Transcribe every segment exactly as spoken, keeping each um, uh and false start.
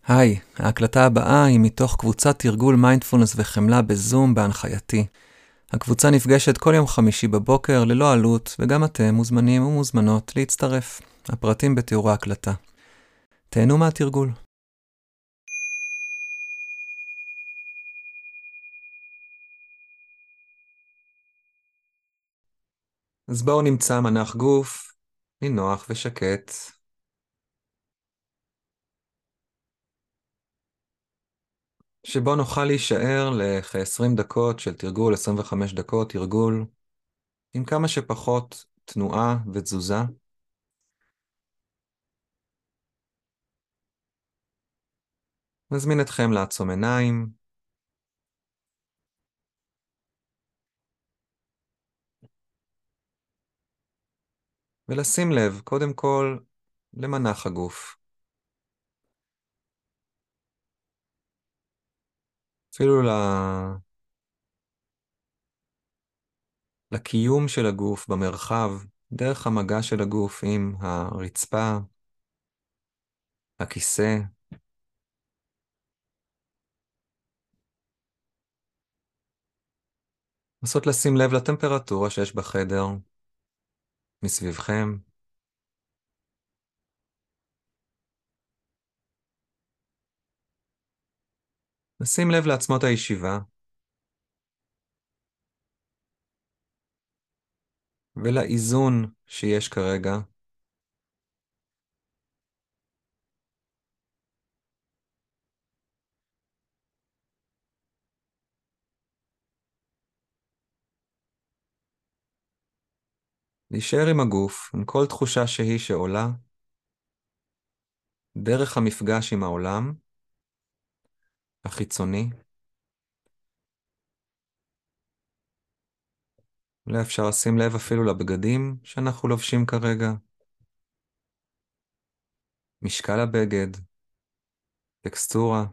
היי, ההקלטה הבאה היא מתוך קבוצת תרגול מיינדפולנס וחמלה בזום בהנחייתי. הקבוצה נפגשת כל יום חמישי בבוקר ללא עלות, וגם אתם מוזמנים ומוזמנות להצטרף. הפרטים בתיאור ההקלטה. תהנו מהתרגול. אז בואו נמצא מנח גוף, נינוח ושקט. שבו נוכל להישאר לכ-עשרים דקות של תרגול, עשרים וחמש דקות תרגול, עם כמה שפחות תנועה ותזוזה. מזמין אתכם לעצום עיניים, ולשים לב, קודם כל, למנח הגוף. אפילו ל... לקיום של הגוף במרחב, דרך המגע של הגוף עם הרצפה, הכיסא. נסות לשים לב לטמפרטורה שיש בחדר, מסביבכם. נשים לב לעצמות הישיבה, ולאיזון שיש כרגע. להישאר עם הגוף, עם כל תחושה שהיא שעולה, דרך המפגש עם העולם החיצוני. אולי אפשר לשים לב אפילו לבגדים שאנחנו לובשים כרגע. משקל הבגד, טקסטורה.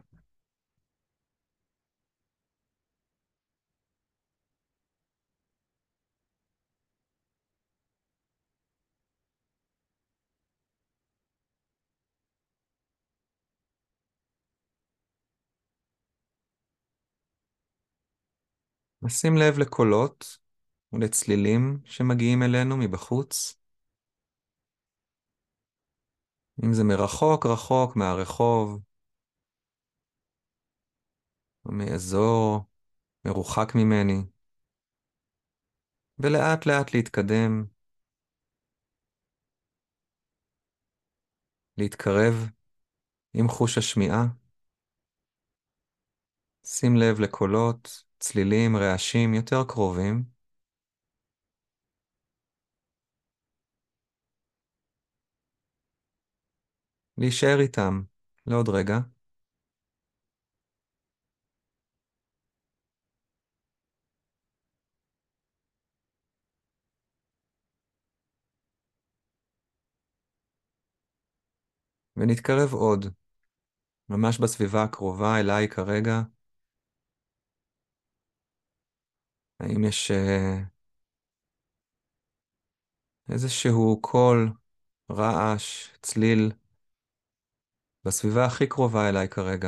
נשים לב לקולות ולצלילים שמגיעים אלינו מבחוץ. אם זה מרחוק רחוק מהרחוב, או מאזור מרוחק ממני, ולאט לאט להתקדם, להתקרב עם חוש השמיעה. שים לב לקולות, צלילים, רעשים יותר קרובים. להישאר איתם לעוד רגע. ונתקרב עוד, ממש בסביבה הקרובה אליי כרגע. האם יש uh, איזשהו קול, רעש, צליל, בסביבה הכי קרובה אליי כרגע?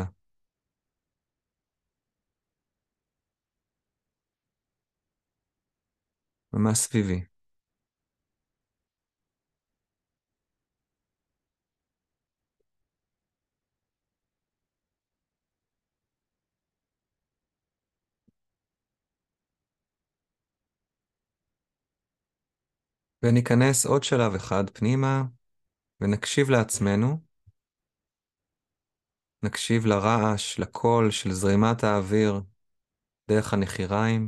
ממש סביבי. וניכנס עוד שלב אחד פנימה, ונקשיב לעצמנו. נקשיב לרעש, לקול של זרימת האוויר דרך הנחיריים.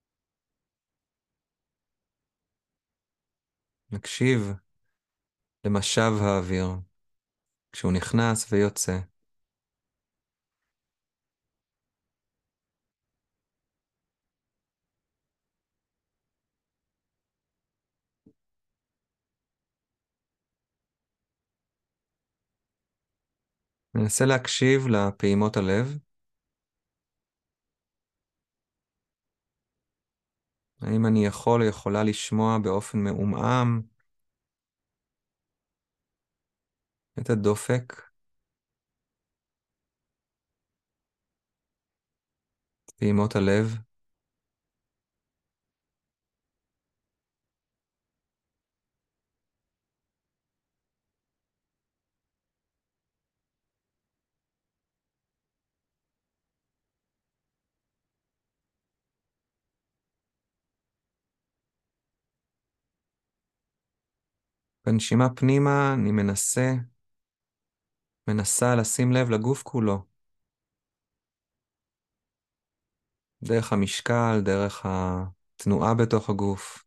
נקשיב למשב האוויר כשהוא נכנס ויוצא. ננסה להקשיב לפעימות הלב. האם אני יכול או יכולה לשמוע באופן מעומעם את הדופק פעימות הלב, בנשימה פנימה אני מנסה, מנסה לשים לב לגוף כולו, דרך המשקל, דרך התנועה בתוך הגוף,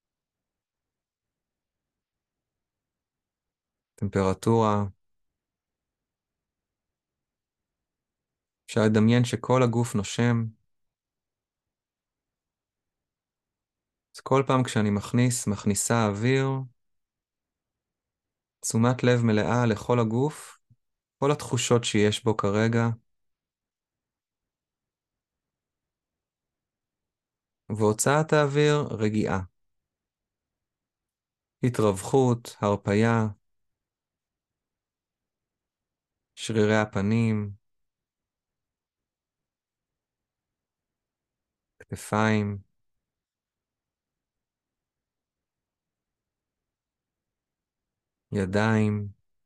טמפרטורה. אפשר לדמיין שכל הגוף נושם, אז כל פעם כשאני מכניס, מכניסה אוויר, תשומת לב מלאה לכל הגוף, כל התחושות שיש בו כרגע, והוצאת האוויר רגיעה, התרווחות, הרפייה, שרירי הפנים, כתפיים, ידיים,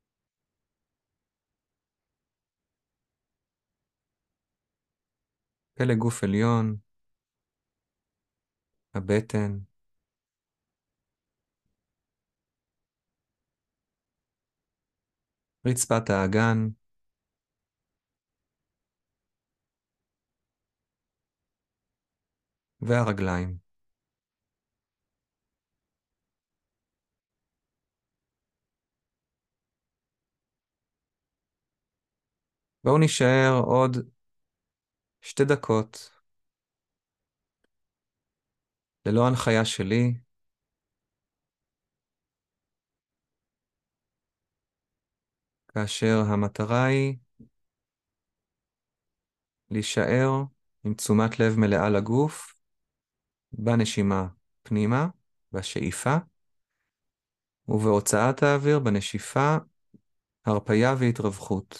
פלג גוף עליון, הבטן, רצפת האגן, והרגליים. בואו נשאר עוד שתי דקות ללא הנחיה שלי, כאשר המטרה היא להישאר עם תשומת לב מלאה לגוף, בנשימה פנימה, בשאיפה, ובהוצאת האוויר בנשיפה, הרפייה והתרווחות.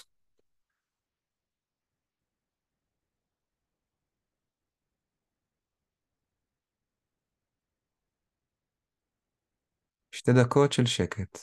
שתי דקות של שקט.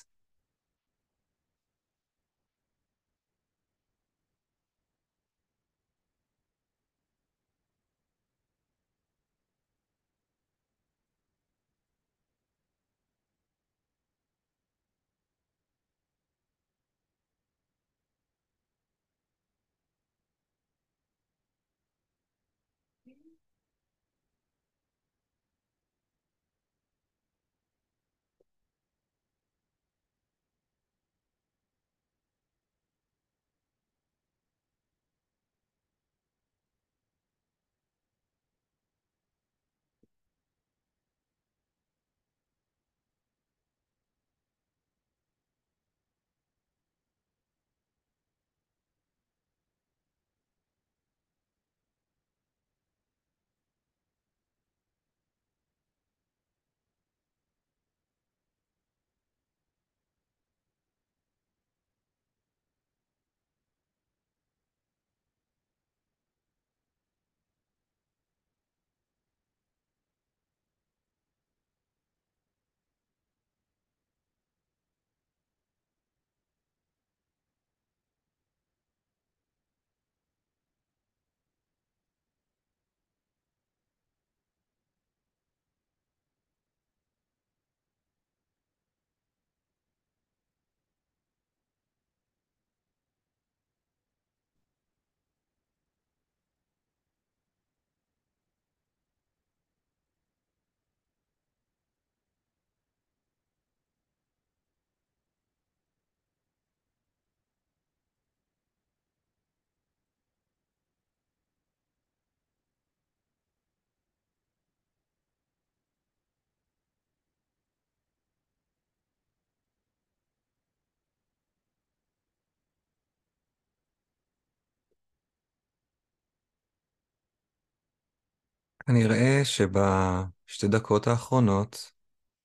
כנראה שבשתי דקות האחרונות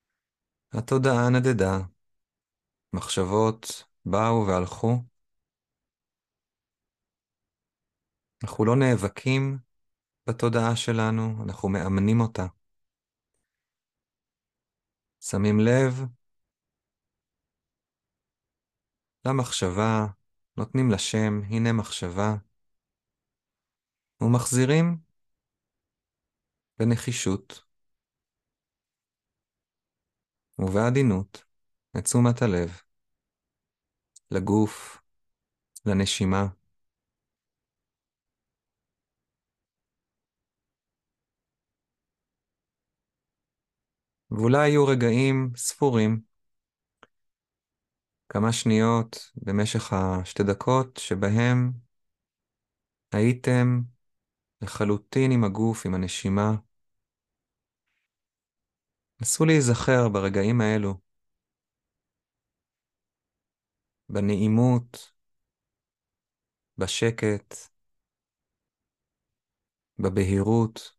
התודעה נדדה, מחשבות באו והלכו. אנחנו לא נאבקים בתודעה שלנו, אנחנו מאמנים אותה. שמים לב למחשבה, נותנים לה שם, הנה מחשבה, ומחזירים בנחישות ובעדינות את תשומת הלב לגוף, לנשימה. ואולי יהיו רגעים ספורים, כמה שניות במשך השתי דקות, שבהם הייתם לחלוטין עם הגוף, עם הנשימה. נסו להיזכר ברגעים האלו, בנעימות, בשקט, בבהירות,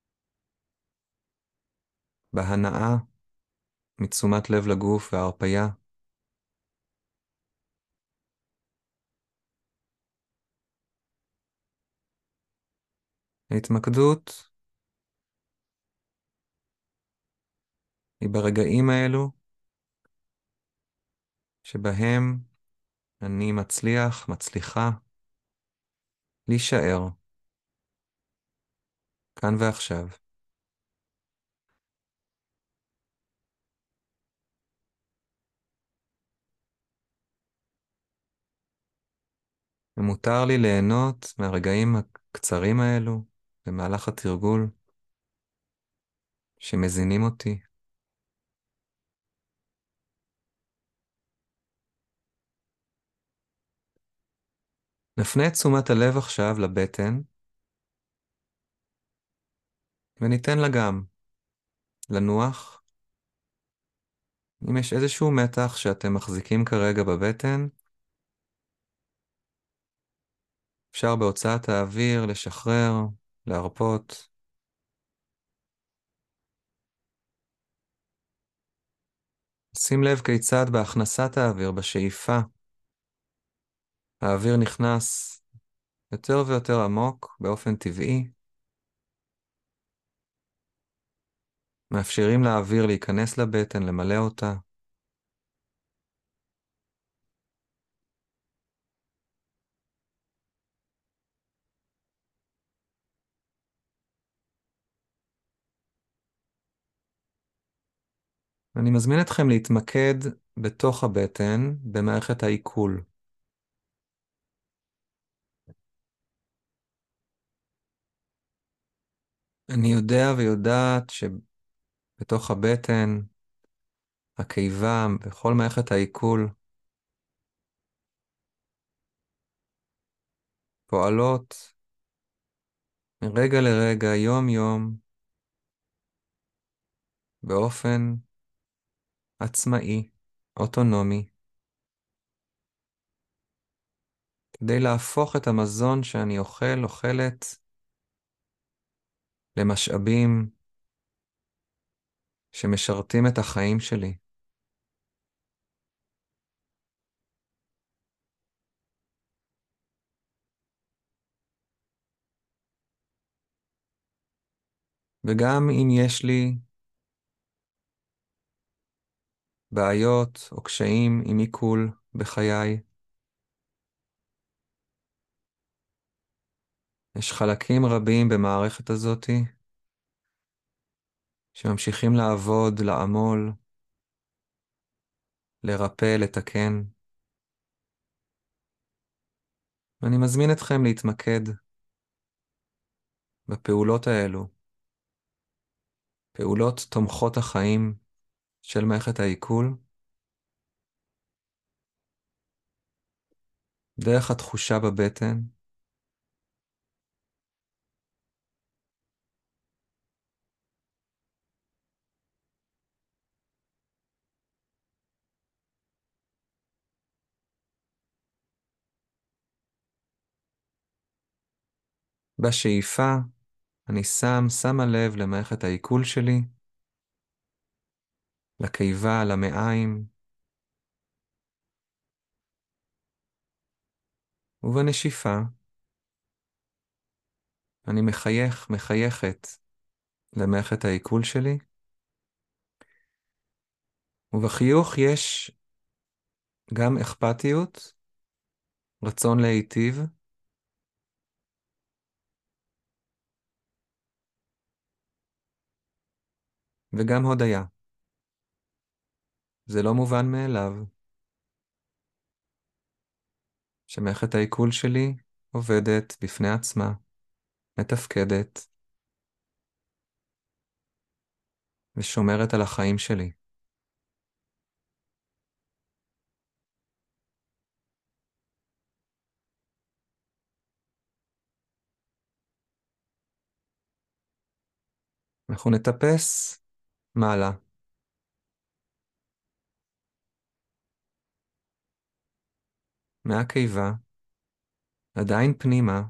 בהנאה מתשומת לב לגוף וההרפיה. ההתמקדות היא ברגעים האלו שבהם אני מצליח, מצליחה להישאר כאן ועכשיו. ומותר לי ליהנות מהרגעים הקצרים האלו במהלך התרגול שמזינים אותי. נפנה את תשומת הלב עכשיו לבטן, וניתן לה גם לנוח. אם יש איזשהו מתח שאתם מחזיקים כרגע בבטן, אפשר בהוצאת האוויר לשחרר, להרפות. שים לב כיצד בהכנסת האוויר, בשאיפה, האוויר נכנס יותר ויותר עמוק באופן טבעי. מאפשרים לאוויר להיכנס לבטן, למלא אותה. אני מזמין אתכם להתמקד בתוך הבטן, במערכת העיכול. אני יודע ויודעת שבתוך הבטן, הקיבה, בכל מערכת העיכול, פועלות מרגע לרגע, יום יום, באופן עצמאי, אוטונומי, כדי להפוך את המזון שאני אוכל, אוכלת, למשאבים שמשרתים את החיים שלי. וגם אם יש לי בעיות או קשיים עם עיכול בחיי, יש חלקים רבים במערכת הזאת שממשיכים לעבוד, לעמול, לרפא, לתקן. ואני מזמין אתכם להתמקד בפעולות האלו, פעולות תומכות החיים של מערכת העיכול, דרך התחושה בבטן, בשאיפה אני שם, שמה לב למערכת העיכול שלי, לקיבה, למעיים, ובנשיפה אני מחייך, מחייכת למערכת העיכול שלי, ובחיוך יש גם אכפתיות, רצון להיטיב, וגם הודיה. זה לא מובן מאליו שמערכת העיכול שלי עובדת בפני עצמה, מתפקדת, ושומרת על החיים שלי. אנחנו נטפס מעלה, מהקיבה, עדיין פנימה,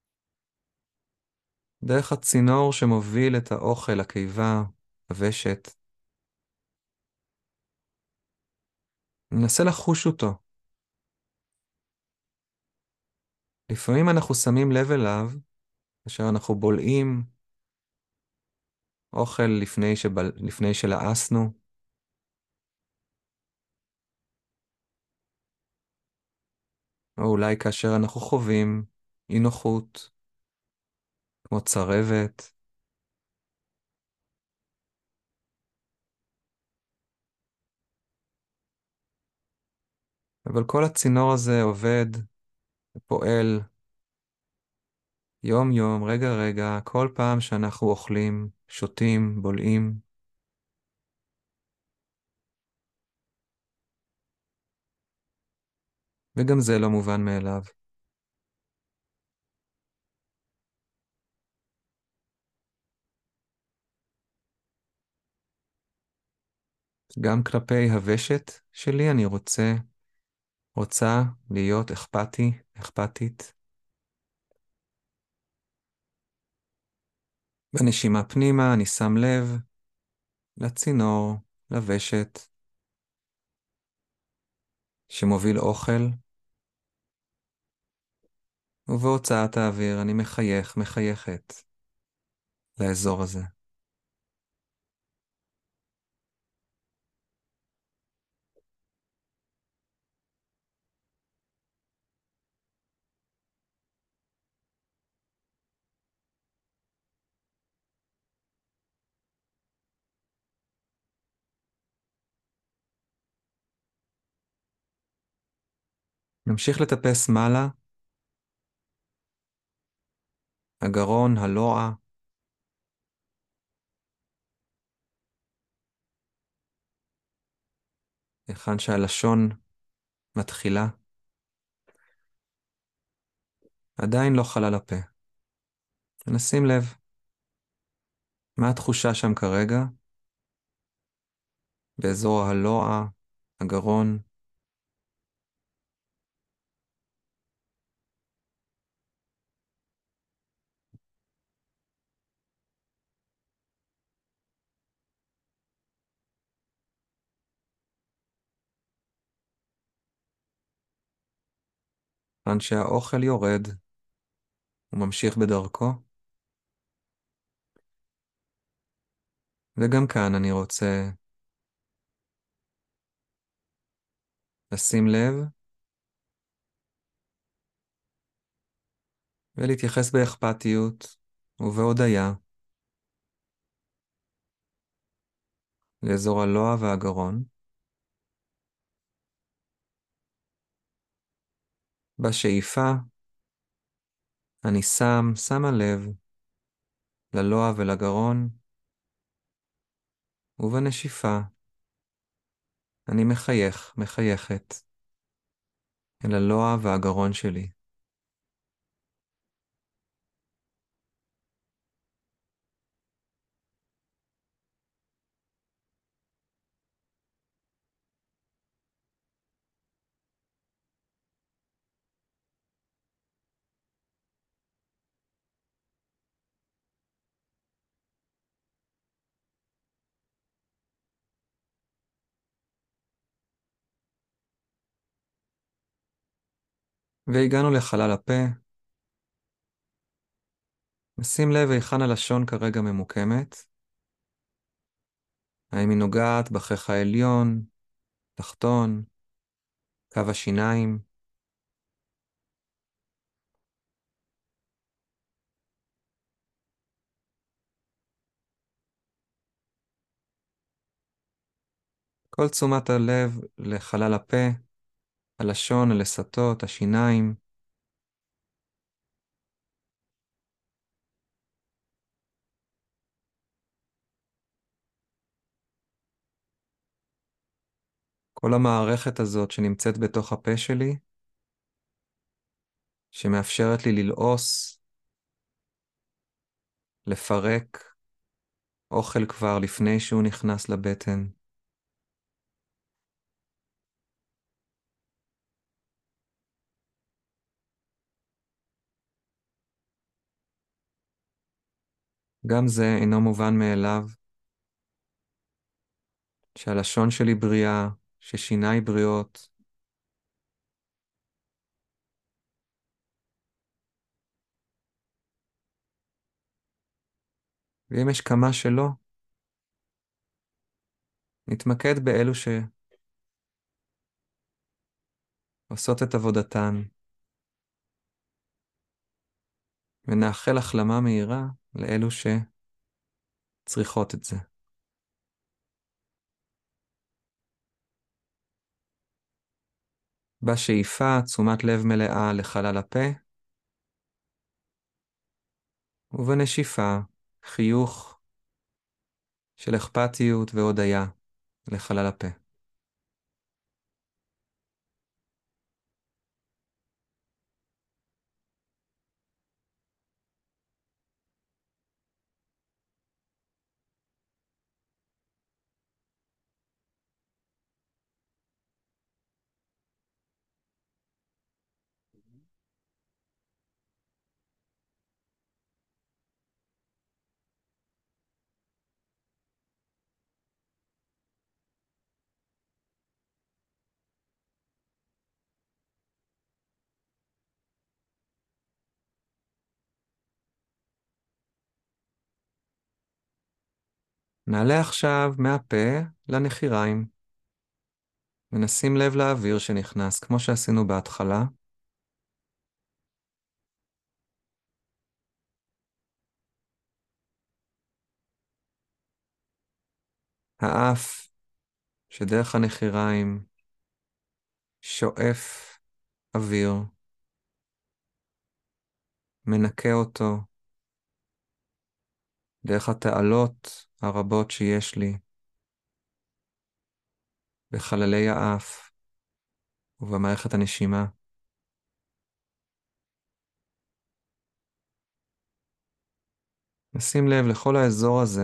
דרך הצינור שמוביל את האוכל לקיבה, הוושט. ננסה לחוש אותו. לפעמים אנחנו שמים לב אליו, כאשר אנחנו בולעים אוכל לפני, שבל... לפני שלעסנו, או אולי כאשר אנחנו חווים אי נוחות, כמו צרבת, אבל כל הצינור הזה עובד ופועל יום יום, רגע רגע, כל פעם שאנחנו אוכלים, שותים, בולעים. וגם זה לא מובן מאליו. גם כלפי הוושט שלי אני רוצה, רוצה להיות אכפתי, אכפתית. בנשימה פנימה אני שם לב לצינור, לוושט, שמוביל אוכל, ובהוצאת האוויר אני מחייך, מחייכת לאזור הזה. נמשיך לטפס מעלה, הגרון, הלוע, היכן שהלשון מתחילה, עדיין לא חלל הפה. נשים לב, מה התחושה שם כרגע? באזור הלוע, הגרון, היכן שהאוכל יורד וממשיך בדרכו. וגם כאן אני רוצה לשים לב ולהתייחס באכפתיות ובהודיה לאזור הלוע והגרון. בשאיפה אני שם, שמה לב ללוע ולגרון, ובנשיפה אני מחייך, מחייכת אל הלוע והגרון שלי. והגענו לחלל הפה, נשים לב היכן הלשון כרגע ממוקמת. האם היא נוגעת בחך העליון, תחתון, קו השיניים. כל תשומת הלב לחלל הפה, הלשון, הלסתות, השיניים. כל המערכת הזאת שנמצאת בתוך הפה שלי, שמאפשרת לי ללעוס, לפרק אוכל כבר לפני שהוא נכנס לבטן. גם זה אינו מובן מאליו, שהלשון שלי בריאה, ששיניי בריאות. ואם יש כמה שלא, נתמקד באלו שעושות את עבודתן, ונאחל החלמה מהירה לאלו שצריכות את זה. בשאיפה, תשומת לב מלאה לחלל הפה, ובנשיפה, חיוך של אכפתיות והודיה לחלל הפה. נעלה עכשיו מהפה לנחיריים, ונשים לב לאוויר שנכנס, כמו שעשינו בהתחלה. האף שדרך הנחיריים שואף אוויר, מנקה אותו דרך התעלות הרבות שיש לי בחללי האף ובמערכת הנשימה. נשים לב לכל האזור הזה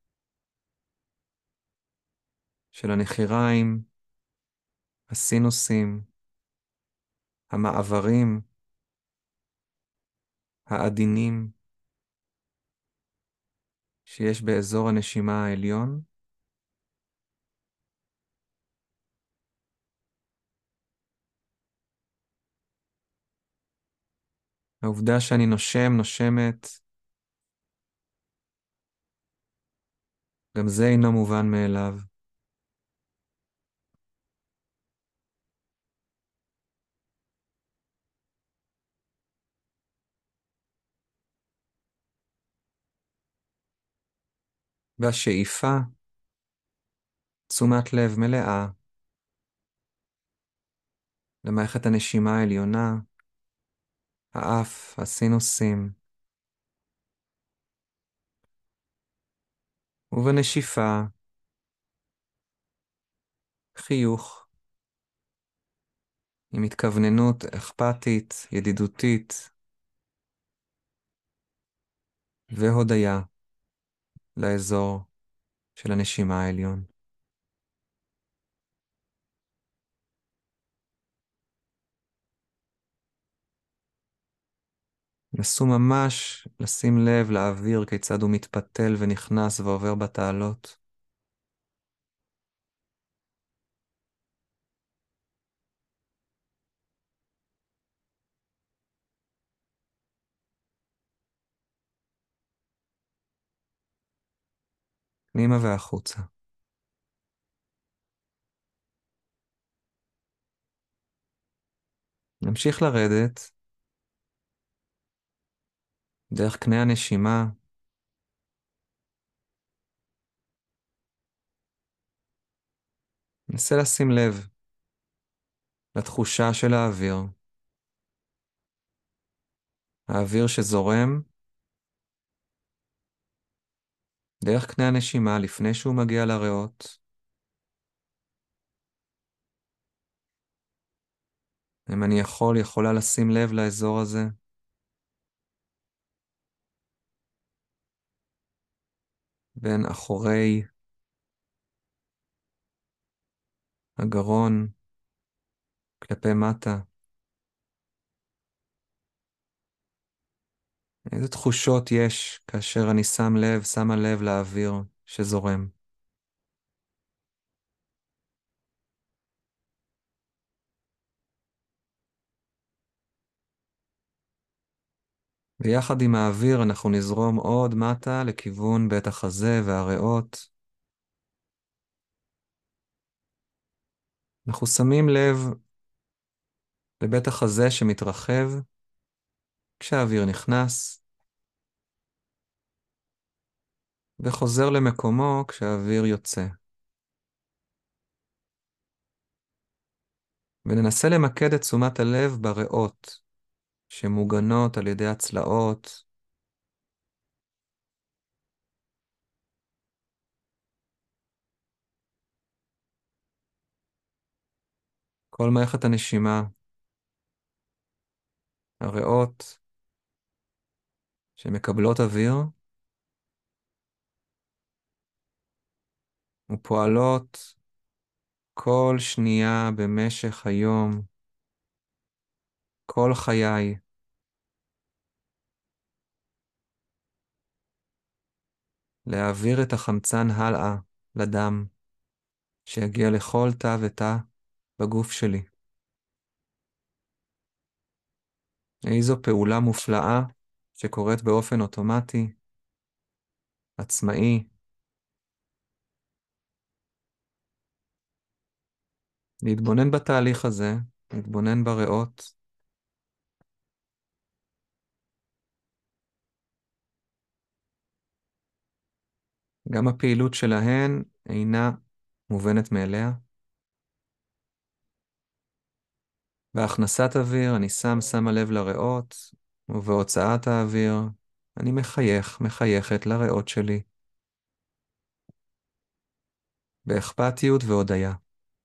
של הנחיריים, הסינוסים, המעברים העדינים שיש באזור הנשימה העליון, העובדה שאני נושם, נושמת, גם זה אינו מובן מאליו. והשאיפה, תשומת לב מלאה למערכת הנשימה העליונה, האף, הסינוסים, ובנשיפה, חיוך, עם התכווננות אכפתית, ידידותית, והודיה לאזור של הנשימה העליון. נסו ממש לשים לב לאוויר כיצד הוא מתפתל ונכנס ועובר בתעלות. פנימה והחוצה. נמשיך לרדת דרך קנה הנשימה, נסה לשים לב לתחושה של האוויר. האוויר שזורם דרך קנה הנשימה לפני שהוא מגיע לריאות. אם אני יכול, יכולה לשים לב לאזור הזה. בין אחורי הגרון כלפי מטה. איזה תחושות יש כאשר אני שם לב, שמה לב לאוויר שזורם. ויחד עם האוויר אנחנו נזרום עוד מטה לכיוון בית החזה והריאות. אנחנו שמים לב לבית החזה שמתרחב כשהאוויר נכנס, וחוזר למקומו כשהאוויר יוצא. וננסה למקד את תשומת הלב בריאות, שמוגנות על ידי הצלעות. כל מערכת הנשימה, הריאות שמקבלות אוויר, ופועלות כל שנייה במשך היום, כל חיי, להעביר את החמצן הלאה לדם, שיגיע לכל תא ותא בגוף שלי. איזו פעולה מופלאה שקורית באופן אוטומטי, עצמאי. להתבונן בתהליך הזה, להתבונן בריאות, גם הפעילות שלהן אינה מובנת מאליה. בהכנסת אוויר אני שם שמה לב לריאות, ובהוצאת האוויר אני מחייך, מחייכת לריאות שלי. באכפתיות והודיה.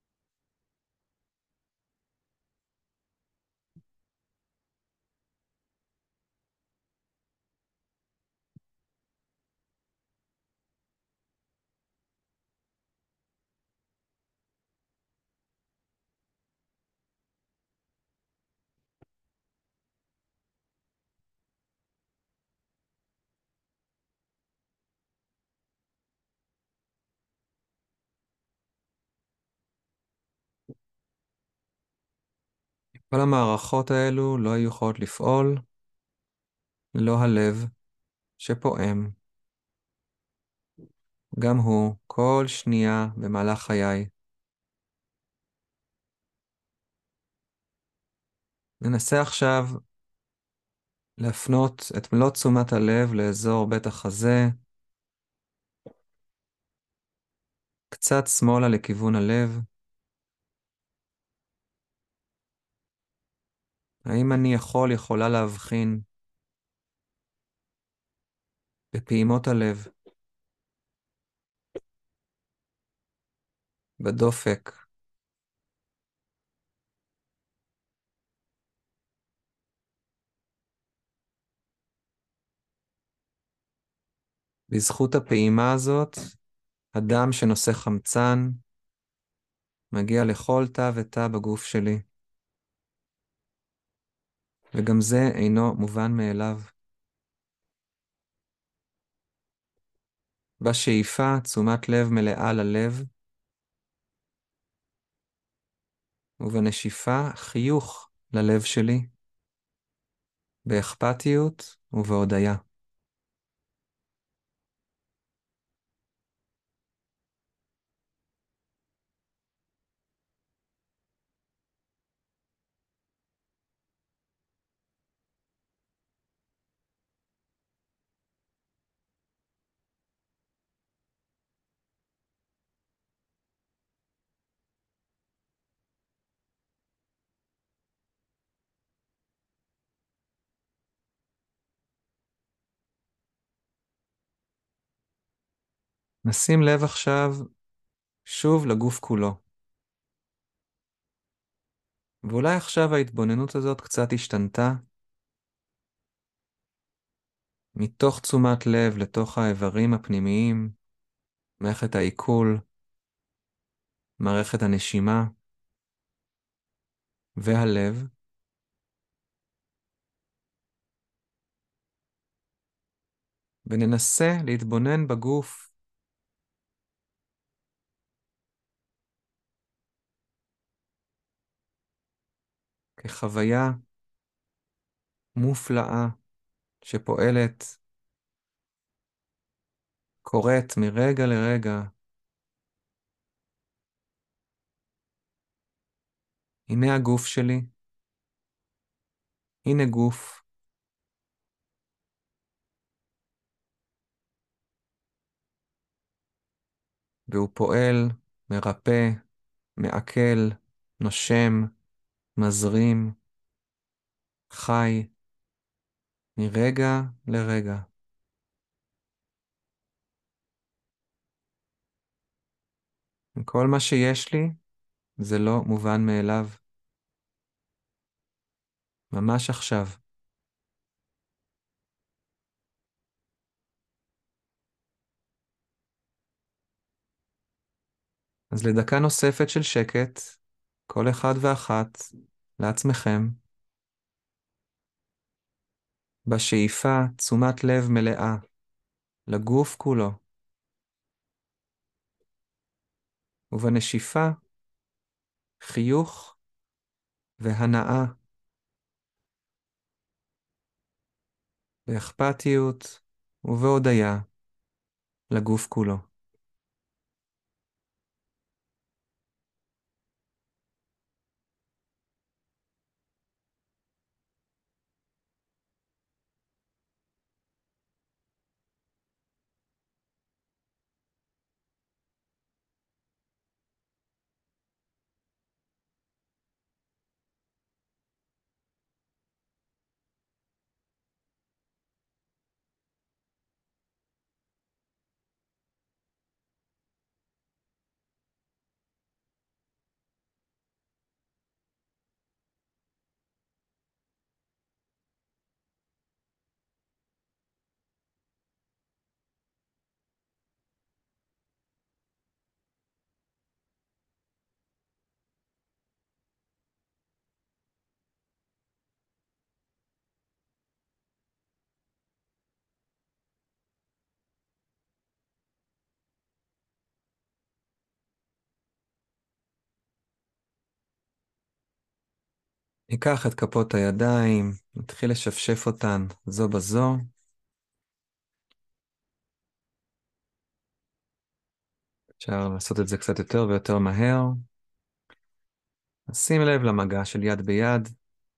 כל המערכות האלו לא היו יכולות לפעול ללא הלב שפועם. גם הוא כל שנייה במהלך חיי. ננסה עכשיו להפנות את מלוא תשומת הלב לאזור בית החזה, קצת שמאלה לכיוון הלב. האם אני יכול, יכולה להבחין בפעימות הלב, בדופק, בזכות הפעימה הזאת, הדם שנושא חמצן מגיע לכל תא ותא בגוף שלי, וגם זה אינו מובן מאליו. בשאיפה תשומת לב מלאה ללב, ובנשיפה חיוך ללב שלי, באכפתיות ובהודיה. נשים לב עכשיו שוב לגוף כולו. ואולי עכשיו ההתבוננות הזאת קצת השתנתה, מתוך תשומת לב לתוך האיברים הפנימיים, מערכת העיכול, מערכת הנשימה והלב, וננסה להתבונן בגוף כחוויה מופלאה שפועלת, קורית מרגע לרגע. הנה הגוף שלי, הנה גוף, והוא פועל, מרפא, מעכל, נושם, מזרים, חי, מרגע לרגע. כל מה שיש לי זה לא מובן מאליו. ממש עכשיו. אז לדקה נוספת של שקט, כל אחד ואחת, לעצמכם, בשאיפה תשומת לב מלאה, לגוף כולו, ובנשיפה חיוך והנאה, באכפתיות ובהודיה לגוף כולו. ניקח את כפות הידיים, נתחיל לשפשף אותן זו בזו. אפשר לעשות את זה קצת יותר ויותר מהר. שים לב למגע של יד ביד,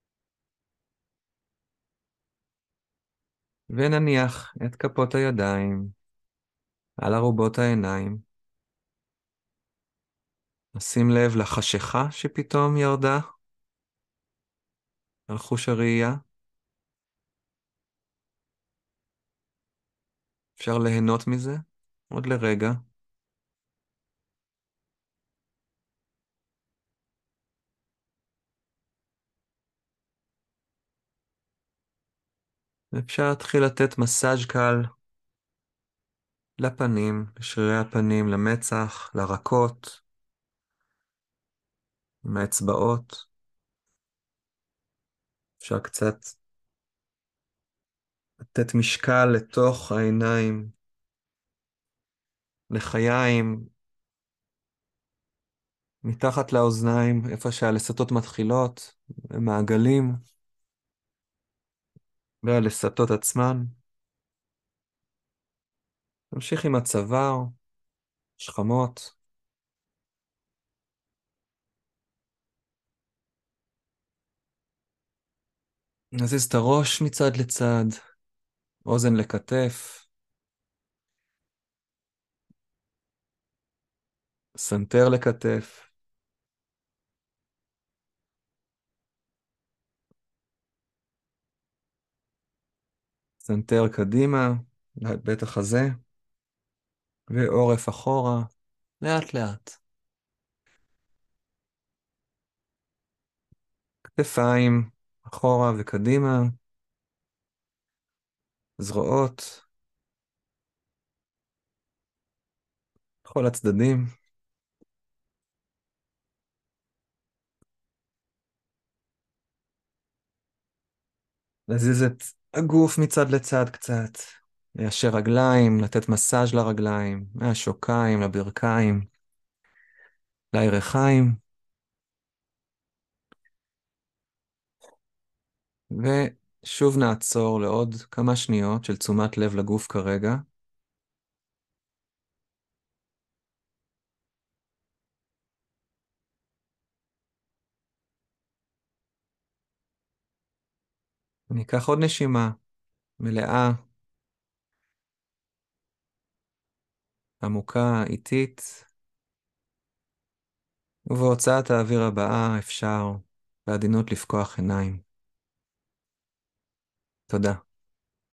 ונניח את כפות הידיים על ארובות העיניים. נשים לב לחשיכה שפתאום ירדה על חוש הראייה. אפשר ליהנות מזה עוד לרגע. ואפשר להתחיל לתת מסאז' קל לפנים, לשרירי הפנים, למצח, לרקות, עם האצבעות. אפשר קצת לתת משקל לתוך העיניים, לחיים, מתחת לאוזניים, איפה שהלסתות מתחילות, במעגלים, והלסתות עצמן. נמשיך עם הצוואר, שכמות. נזיז את הראש מצד לצד, אוזן לכתף, סנטר לכתף, סנטר קדימה, בית החזה, ועורף אחורה, לאט לאט. כתפיים אחורה וקדימה, זרועות, כל הצדדים. להזיז את הגוף מצד לצד קצת, ליישר רגליים, לתת מסאז' לרגליים, מהשוקיים לברכיים, לירכיים, ושוב נעצור לעוד כמה שניות של תשומת לב לגוף כרגע. ניקח עוד נשימה מלאה, עמוקה, איטית, ובהוצאת האוויר הבאה אפשר בעדינות לפקוח עיניים. תודה.